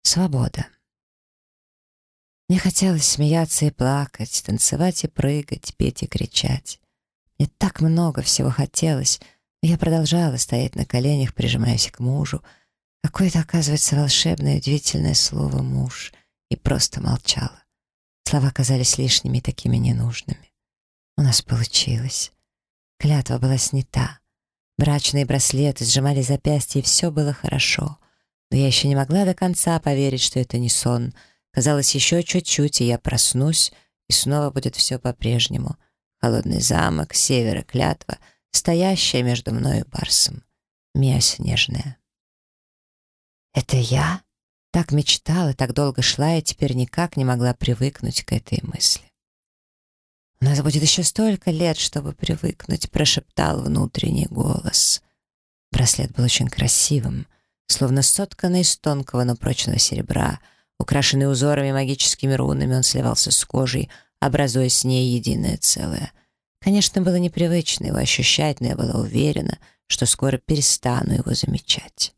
Свобода. Мне хотелось смеяться и плакать, танцевать и прыгать, петь и кричать. Мне так много всего хотелось, но я продолжала стоять на коленях, прижимаясь к мужу. Какое-то, оказывается, волшебное, удивительное слово «муж», и просто молчала. Слова казались лишними и такими ненужными. У нас получилось. Клятва была снята. Брачные браслеты сжимали запястья, и все было хорошо. Но я еще не могла до конца поверить, что это не сон. Казалось, еще чуть-чуть, и я проснусь, и снова будет все по-прежнему. Холодный замок, север и клятва, стоящая между мной и Барсом. Мия снежная. Это я? Так мечтала, так долго шла, и теперь никак не могла привыкнуть к этой мысли. «У нас будет еще столько лет, чтобы привыкнуть», — прошептал внутренний голос. Браслет был очень красивым, словно сотканный из тонкого, но прочного серебра. Украшенный узорами и магическими рунами, он сливался с кожей, образуя с ней единое целое. Конечно, было непривычно его ощущать, но я была уверена, что скоро перестану его замечать.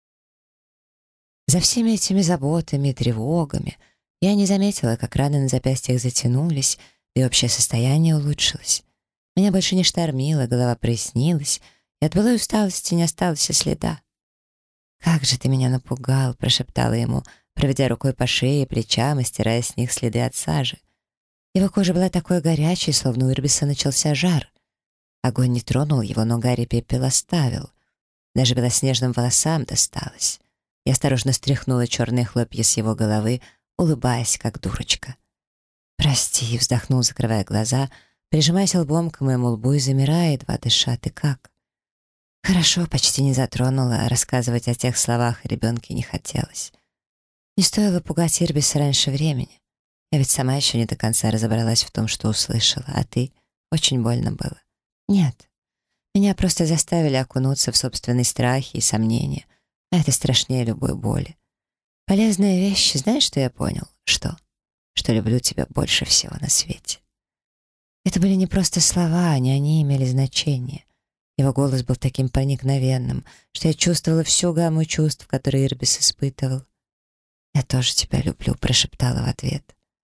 За всеми этими заботами и тревогами я не заметила, как раны на запястьях затянулись, и общее состояние улучшилось. Меня больше не штормило, голова прояснилась, и от былой усталости не осталось и следа. «Как же ты меня напугал!» — прошептала ему, проведя рукой по шее и плечам и стирая с них следы от сажи. Его кожа была такой горячей, словно у Ирбиса начался жар. Огонь не тронул его, но Гарри пепел оставил. Даже белоснежным волосам досталось. Я осторожно стряхнула черные хлопья с его головы, улыбаясь, как дурочка. «Прости», — вздохнул, закрывая глаза, прижимаясь лбом к моему лбу и замирая, едва дыша. «Ты как?» «Хорошо, почти не затронула, а рассказывать о тех словах о ребенке не хотелось. Не стоило пугать Ирбиса раньше времени. Я ведь сама еще не до конца разобралась в том, что услышала, а ты? Очень больно было». «Нет, меня просто заставили окунуться в собственные страхи и сомнения, а это страшнее любой боли. Полезная вещь, знаешь, что я понял? Что? Что люблю тебя больше всего на свете». Это были не просто слова, они имели значение. Его голос был таким проникновенным, что я чувствовала всю гамму чувств, которые Ирбис испытывал. «Я тоже тебя люблю», — прошептала в ответ.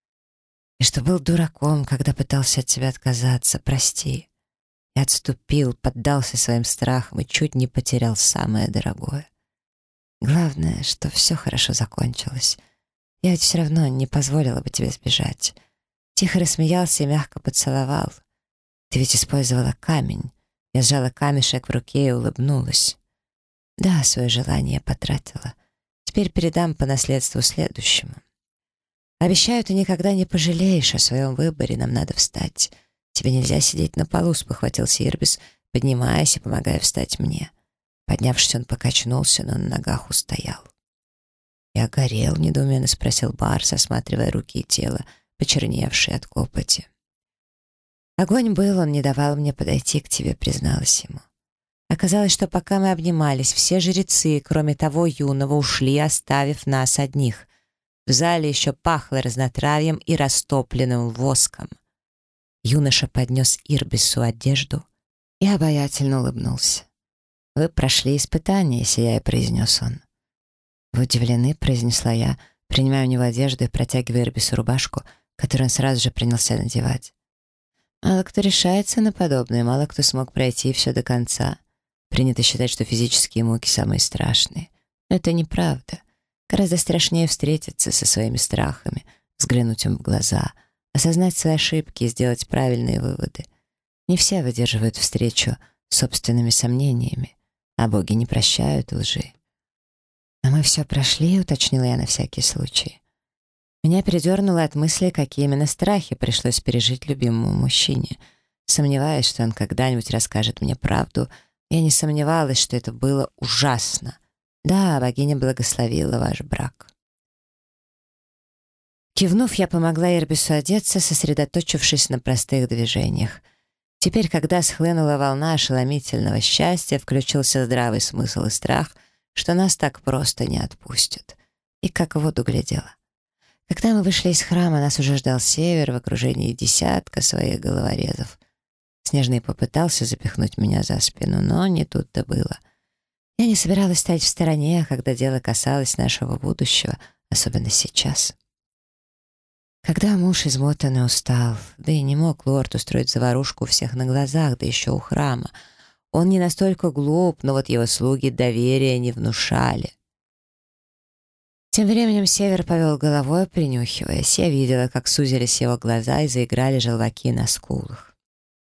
«И что был дураком, когда пытался от тебя отказаться, прости. Я отступил, поддался своим страхам и чуть не потерял самое дорогое. Главное, что все хорошо закончилось. Я ведь все равно не позволила бы тебе сбежать». Тихо рассмеялся и мягко поцеловал. «Ты ведь использовала камень». Я сжала камешек в руке и улыбнулась. «Да, свое желание я потратила. Теперь передам по наследству следующему. Обещаю, ты никогда не пожалеешь о своем выборе, нам надо встать. Тебе нельзя сидеть на полу», — спохватился Ирбис, поднимаясь и помогая встать мне. Поднявшись, он покачнулся, но на ногах устоял. «Я горел», — недоуменно спросил Барс, осматривая руки и тело, почерневшие от копоти. «Огонь был, он не давал мне подойти к тебе», — призналась ему. Оказалось, что пока мы обнимались, все жрецы, кроме того юного, ушли, оставив нас одних. В зале еще пахло разнотравьем и растопленным воском. Юноша поднес Ирбису одежду и обаятельно улыбнулся. «Вы прошли испытание», — сияя произнес он. «Вы удивлены», — произнесла я, принимая у него одежду и протягивая Ирбису рубашку, которую он сразу же принялся надевать. Мало кто решается на подобное, мало кто смог пройти все до конца. Принято считать, что физические муки самые страшные. Но это неправда. Гораздо страшнее встретиться со своими страхами, взглянуть им в глаза, осознать свои ошибки и сделать правильные выводы. Не все выдерживают встречу с собственными сомнениями, а боги не прощают лжи. «А мы все прошли», — уточнила я на всякий случай. Меня передернуло от мысли, какие именно страхи пришлось пережить любимому мужчине. Сомневаясь, что он когда-нибудь расскажет мне правду, я не сомневалась, что это было ужасно. Да, богиня благословила ваш брак. Кивнув, я помогла Ирбису одеться, сосредоточившись на простых движениях. Теперь, когда схлынула волна ошеломительного счастья, включился здравый смысл и страх, что нас так просто не отпустят. И как в воду глядела. Когда мы вышли из храма, нас уже ждал Север в окружении десятка своих головорезов. Снежный попытался запихнуть меня за спину, но не тут-то было. Я не собиралась стоять в стороне, когда дело касалось нашего будущего, особенно сейчас. Когда муж измотан и устал, да и не мог лорд устроить заварушку у всех на глазах, да еще у храма, он не настолько глуп, но вот его слуги доверия не внушали. Тем временем Север повел головой, принюхиваясь. Я видела, как сузились его глаза и заиграли желваки на скулах.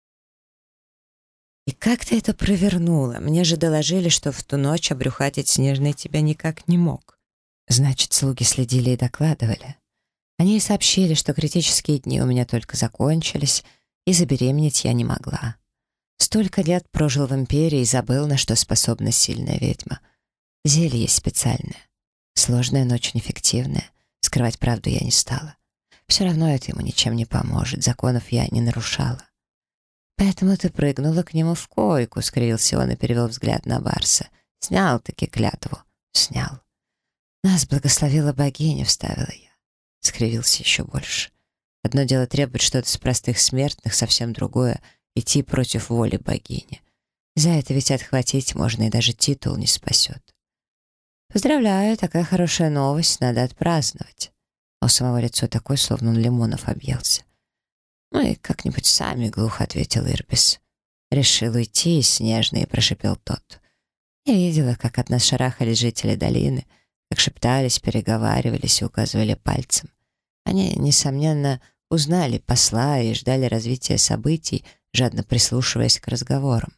И как ты это провернула? Мне же доложили, что в ту ночь обрюхатить Снежный тебя никак не мог. Значит, слуги следили и докладывали. Они и сообщили, что критические дни у меня только закончились, и забеременеть я не могла. Столько лет прожил в империи и забыл, на что способна сильная ведьма. Зелье есть специальное. Сложное, но очень эффективное. Скрывать правду я не стала. Все равно это ему ничем не поможет. Законов я не нарушала. «Поэтому ты прыгнула к нему в койку», — скривился он и перевел взгляд на Барса. «Снял-таки клятву». «Снял». «Нас благословила богиня», — вставила я. Скривился еще больше. Одно дело требовать что-то с простых смертных, совсем другое — идти против воли богини. За это ведь отхватить можно, и даже титул не спасет. «Поздравляю, такая хорошая новость, надо отпраздновать». А у самого лицо такое, словно он лимонов объелся. «Мы как-нибудь сами», — глухо ответил Ирбис. «Решил уйти, Снежный», — прошипел тот. Я видела, как от нас шарахались жители долины, как шептались, переговаривались и указывали пальцем. Они, несомненно, узнали посла и ждали развития событий, жадно прислушиваясь к разговорам.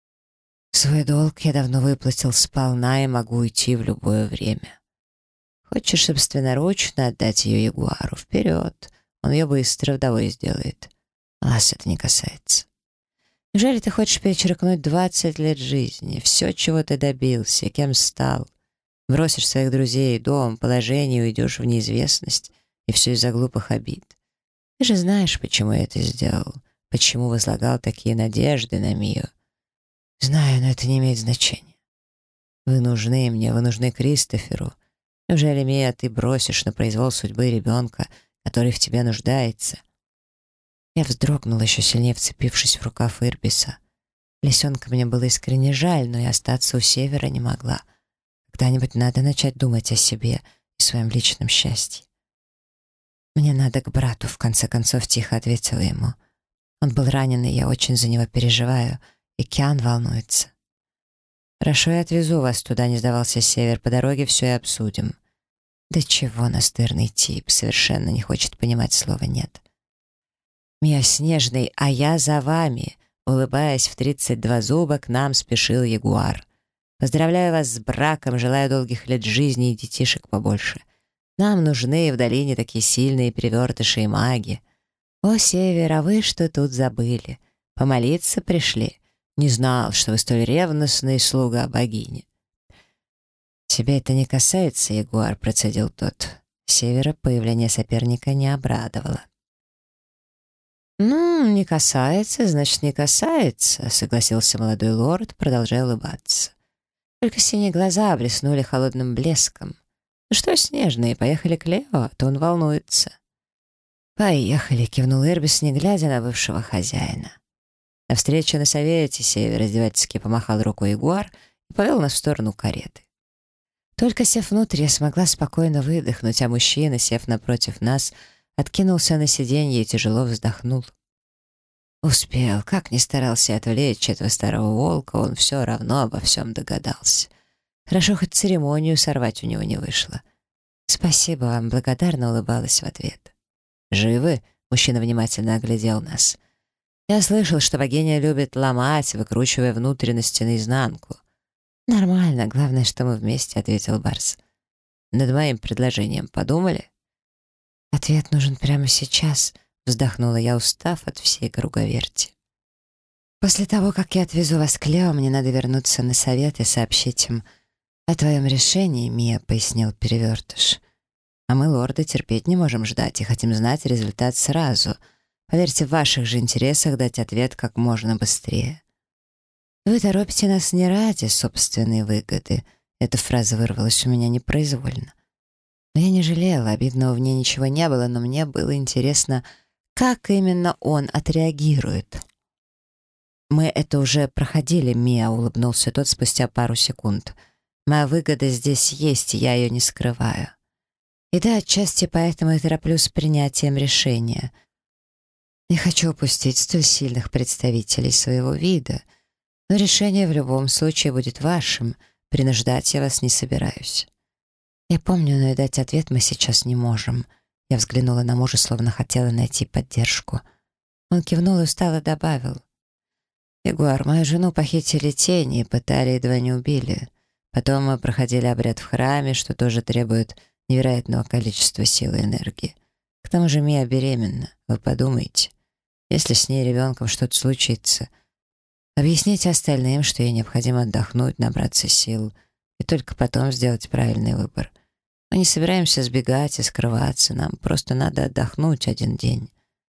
Свой долг я давно выплатил сполна и могу уйти в любое время. Хочешь собственноручно отдать ее Ягуару? Вперед! Он ее быстро вдовой сделает. Вас это не касается. Неужели ты хочешь перечеркнуть 20 лет жизни? Все, чего ты добился, кем стал? Бросишь своих друзей, дом, положение и уйдешь в неизвестность, и все из-за глупых обид. Ты же знаешь, почему я это сделал, почему возлагал такие надежды на Мию. Знаю, но это не имеет значения. Вы нужны мне, вы нужны Кристоферу. Неужели, Мия, ты бросишь на произвол судьбы ребенка, который в тебе нуждается?» Я вздрогнула, еще сильнее вцепившись в рукав Ирбиса. Лисенка мне было искренне жаль, но и остаться у Севера не могла. Когда-нибудь надо начать думать о себе и своем личном счастье. «Мне надо к брату», — в конце концов тихо ответила ему. Он был ранен, и я очень за него переживаю, и Киан волнуется. «Хорошо, я отвезу вас туда», — не сдавался Север. «По дороге все и обсудим». Да чего настырный тип, совершенно не хочет понимать слова «нет». «Мия, Снежный, а я за вами», — улыбаясь в 32 зуба, к нам спешил Ягуар. «Поздравляю вас с браком, желаю долгих лет жизни и детишек побольше. Нам нужны в долине такие сильные перевертыши и маги. О, Север, а вы что тут забыли? Помолиться пришли? Не знал, что вы столь ревностный слуга богини». «Тебя это не касается, Ягуар», — процедил тот. Севера появление соперника не обрадовало. «Ну, не касается, значит, не касается», — согласился молодой лорд, продолжая улыбаться. Только синие глаза блеснули холодным блеском. «Ну что, Снежные, поехали к Лео, а то он волнуется». «Поехали», — кивнул Ирбис, не глядя на бывшего хозяина. На встрече на совете Север издевательски помахал рукой Ягуар и повел нас в сторону кареты. Только сев внутрь, я смогла спокойно выдохнуть, а мужчина, сев напротив нас, откинулся на сиденье и тяжело вздохнул. Успел, как ни старался отвлечь этого старого волка, он все равно обо всем догадался. Хорошо, хоть церемонию сорвать у него не вышло. «Спасибо вам», — благодарно улыбалась в ответ. «Живы?» — мужчина внимательно оглядел нас. «Я слышал, что богиня любит ломать, выкручивая внутренности наизнанку». «Нормально, главное, что мы вместе», — ответил Барс. «Над моим предложением подумали?» «Ответ нужен прямо сейчас», — вздохнула я, устав от всей круговерти. «После того, как я отвезу вас к Лео, мне надо вернуться на совет и сообщить им о твоем решении», — Мия пояснил Перевертыш. «А мы, лорды, терпеть не можем ждать и хотим знать результат сразу. Поверьте, в ваших же интересах дать ответ как можно быстрее». «Вы торопите нас не ради собственной выгоды», — эта фраза вырвалась у меня непроизвольно. Но я не жалела, обидного в ней ничего не было, но мне было интересно, как именно он отреагирует. «Мы это уже проходили, Мия», — улыбнулся тот спустя пару секунд. «Моя выгода здесь есть, и я ее не скрываю. И да, отчасти поэтому я тороплюсь с принятием решения. Не хочу упустить столь сильных представителей своего вида, но решение в любом случае будет вашим, принуждать я вас не собираюсь. Я помню, но и дать ответ мы сейчас не можем. Я взглянула на мужа, словно хотела найти поддержку. Он кивнул и устало добавил. «Ягуар, мою жену похитили тени и пытали, едва не убили. Потом мы проходили обряд в храме, что тоже требует невероятного количества сил и энергии. К тому же Мия беременна. Вы подумайте, если с ней ребенком что-то случится, объясните остальным, что ей необходимо отдохнуть, набраться сил и только потом сделать правильный выбор. Мы не собираемся сбегать и скрываться, нам просто надо отдохнуть один день».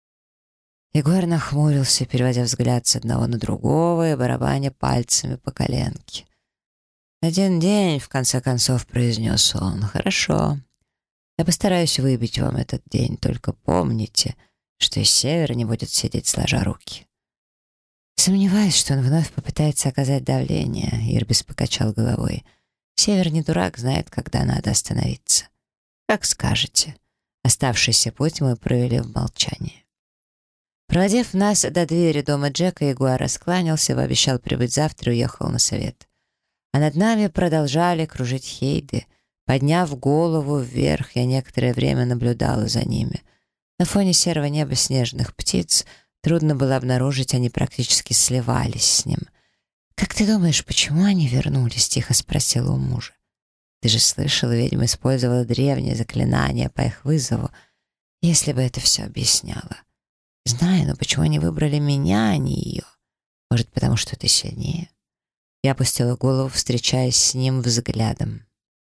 Егор нахмурился, переводя взгляд с одного на другого и барабаня пальцами по коленке. «Один день», — в конце концов произнес он. «Хорошо. Я постараюсь выбить вам этот день, только помните, что из севера не будет сидеть сложа руки». Сомневаюсь, что он вновь попытается оказать давление, Ирбис покачал головой. «Север не дурак, знает, когда надо остановиться. Как скажете». Оставшийся путь мы провели в молчании. Проводив нас до двери дома Джека, Ягуар раскланялся, пообещал прибыть завтра и уехал на совет. А над нами продолжали кружить хейды. Подняв голову вверх, я некоторое время наблюдала за ними. На фоне серого неба снежных птиц трудно было обнаружить, они практически сливались с ним. «Как ты думаешь, почему они вернулись?» — тихо спросила у мужа. «Ты же слышала, ведьма использовала древние заклинания по их вызову. Если бы это все объясняло». «Знаю, но почему они выбрали меня, а не ее? Может, потому что ты сильнее?» Я опустила голову, встречаясь с ним взглядом.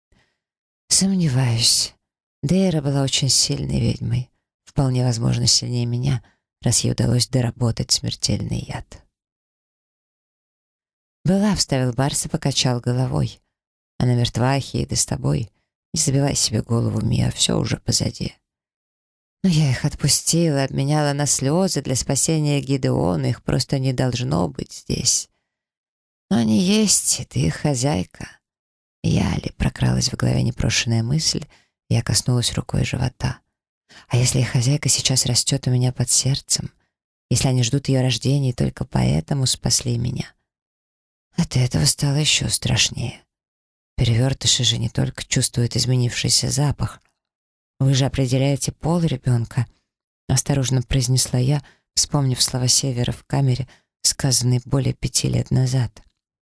«Сомневаюсь. Дейра была очень сильной ведьмой. Вполне возможно, сильнее меня, раз ей удалось доработать смертельный яд». «Была», — вставил Барс и покачал головой. «Она мертва, Хейда с тобой. Не забивай себе голову, Мия, все уже позади». Но я их отпустила, обменяла на слезы для спасения Гидеона, их просто не должно быть здесь. Но они есть, и ты их хозяйка. Я ли прокралась в голове непрошенная мысль, и я коснулась рукой живота. А если их хозяйка сейчас растет у меня под сердцем? Если они ждут ее рождения и только поэтому спасли меня? От этого стало еще страшнее. Перевертыши же не только чувствуют изменившийся запах. «Вы же определяете пол ребенка», — осторожно произнесла я, вспомнив слова Севера в камере, сказанные более 5 лет назад.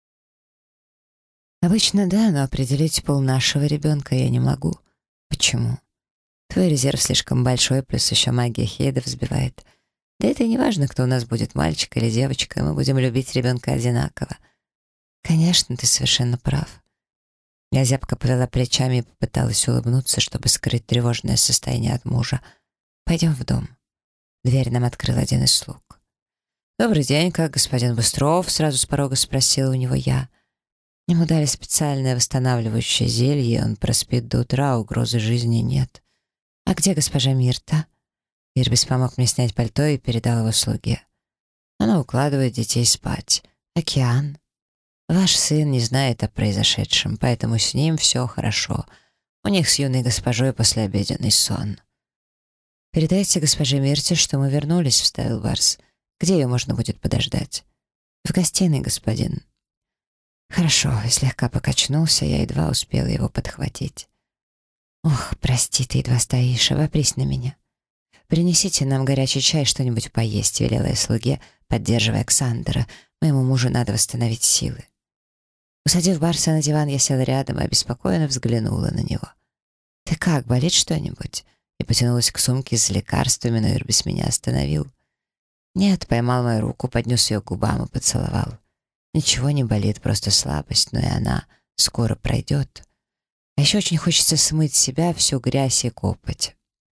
«Обычно да, но определить пол нашего ребенка я не могу. Почему? Твой резерв слишком большой, плюс еще магия Хейда взбивает. Да это и не важно, кто у нас будет, мальчик или девочка, мы будем любить ребенка одинаково». «Конечно, ты совершенно прав». Я зябко повела плечами и попыталась улыбнуться, чтобы скрыть тревожное состояние от мужа. «Пойдем в дом». Дверь нам открыл один из слуг. «Добрый день, как господин Быстров?» — сразу с порога спросила у него я. Ему дали специальное восстанавливающее зелье, он проспит до утра, угрозы жизни нет. «А где госпожа Мирта?» Ирбис помог мне снять пальто и передал его слуге. «Она укладывает детей спать. Океан?» «Ваш сын не знает о произошедшем, поэтому с ним все хорошо. У них с юной госпожой послеобеденный сон». «Передайте госпоже Мирте, что мы вернулись», — вставил Барс. «Где ее можно будет подождать?» «В гостиной, господин». «Хорошо», — слегка покачнулся, я едва успела его подхватить. «Ох, прости, ты едва стоишь, обопрись на меня. Принесите нам горячий чай, что-нибудь поесть», — велела я слуге, поддерживая Оксандра. «Моему мужу надо восстановить силы». Усадив Барса на диван, я села рядом и обеспокоенно взглянула на него. «Ты как, болит что-нибудь?» И потянулась к сумке с лекарствами, но Ирбис меня остановил. «Нет», — поймал мою руку, поднес ее к губам и поцеловал. «Ничего не болит, просто слабость, но и она скоро пройдет. А еще очень хочется смыть с себя всю грязь и копоть».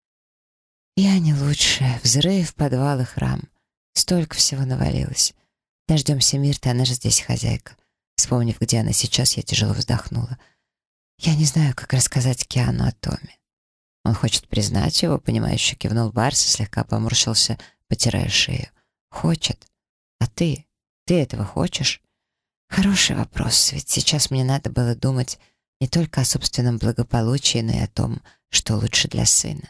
«Я не лучше. Взрыв, подвал и храм. Столько всего навалилось. Дождемся Мирты, она же здесь хозяйка». Вспомнив, где она сейчас, я тяжело вздохнула. «Я не знаю, как рассказать Киану о Томе». «Он хочет признать его», — понимающе кивнул Барс и слегка поморщился, потирая шею. «Хочет. А ты? Ты этого хочешь?» «Хороший вопрос, ведь сейчас мне надо было думать не только о собственном благополучии, но и о том, что лучше для сына.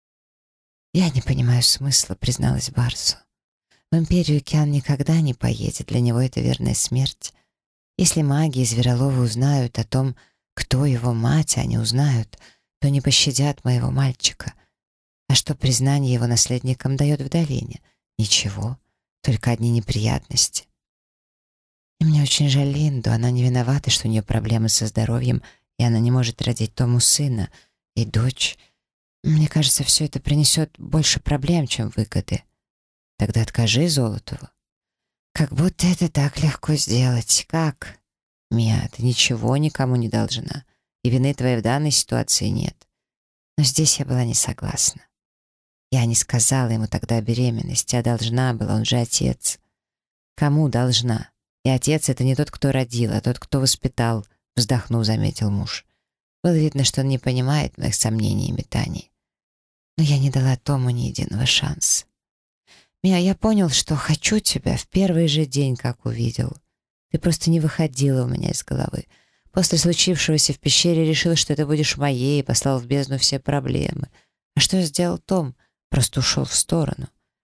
«Я не понимаю смысла», — призналась Барсу. «В Империю Киан никогда не поедет, для него это верная смерть. Если маги и Звероловы узнают о том, кто его мать, а они узнают, то не пощадят моего мальчика. А что признание его наследникам дает в долине? Ничего, только одни неприятности. И мне очень жаль Линду, она не виновата, что у нее проблемы со здоровьем, и она не может родить Тому сына и дочь. Мне кажется, все это принесет больше проблем, чем выгоды. Тогда откажи Золотову». «Как будто это так легко сделать. Как?» «Мия, ты ничего никому не должна, и вины твоей в данной ситуации нет». Но здесь я была не согласна. Я не сказала ему тогда о беременности, а должна была, он же отец. «Кому должна? И отец — это не тот, кто родил, а тот, кто воспитал», — вздохнув, заметил муж. Было видно, что он не понимает моих сомнений и метаний. Но я не дала Тому ни единого шанса. «Мия, я понял, что хочу тебя в первый же день, как увидел. Ты просто не выходила у меня из головы. После случившегося в пещере решила, что ты будешь моей, и послал в бездну все проблемы. А что сделал Том? Просто ушел в сторону.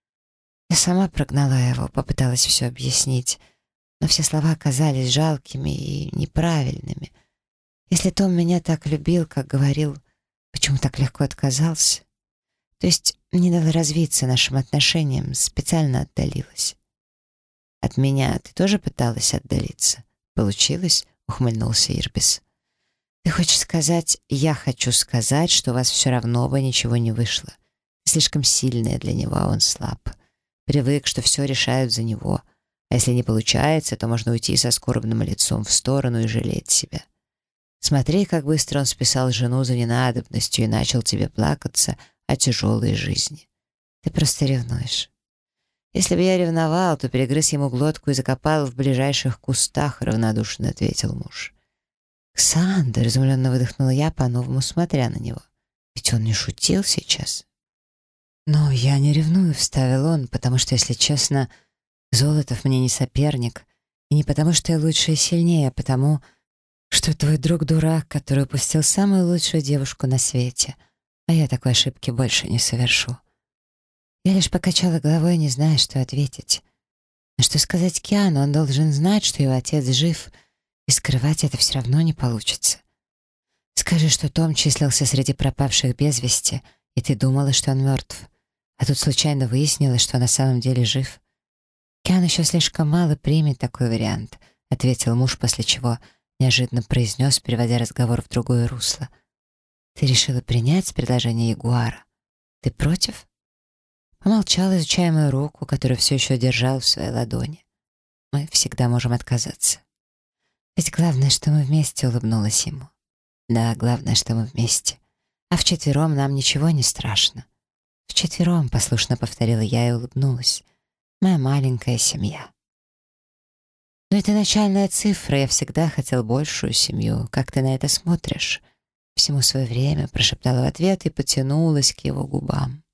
Я сама прогнала его, попыталась все объяснить, но все слова оказались жалкими и неправильными. Если Том меня так любил, как говорил, почему так легко отказался? То есть не дала развиться нашим отношениям, специально отдалилась. От меня ты тоже пыталась отдалиться? Получилось?» — ухмыльнулся Ирбис. «Ты хочешь сказать, я хочу сказать, что у вас все равно бы ничего не вышло. Ты слишком сильная для него, а он слаб. Привык, что все решают за него. А если не получается, то можно уйти со скорбным лицом в сторону и жалеть себя. Смотри, как быстро он списал жену за ненадобностью и начал тебе плакаться о тяжелой жизни. Ты просто ревнуешь. Если бы я ревновал, то перегрыз ему глотку и закопал в ближайших кустах», — равнодушно ответил муж. «Ксандр», — изумленно выдохнула я, по-новому смотря на него. «Ведь он не шутил сейчас». «Но я не ревную», — вставил он, «потому что, если честно, Золотов мне не соперник, и не потому, что я лучше и сильнее, а потому, что твой друг дурак, который упустил самую лучшую девушку на свете, а я такой ошибки больше не совершу». Я лишь покачала головой, не зная, что ответить. Но что сказать Киану? Он должен знать, что его отец жив, и скрывать это все равно не получится. Скажи, что Том числился среди пропавших без вести, и ты думала, что он мертв, а тут случайно выяснилось, что на самом деле жив. Киан еще слишком мало примет такой вариант, ответил муж, после чего неожиданно произнес, переводя разговор в другое русло. Ты решила принять предложение Ягуара? Ты против? Помолчал, изучая мою руку, которую все еще держал в своей ладони. Мы всегда можем отказаться. Ведь главное, что мы вместе, улыбнулась ему. Да, главное, что мы вместе. А вчетвером нам ничего не страшно. Вчетвером, послушно повторила я и улыбнулась. Моя маленькая семья. Но это начальная цифра, я всегда хотел большую семью. Как ты на это смотришь? Всему свое время, прошептала в ответ и потянулась к его губам.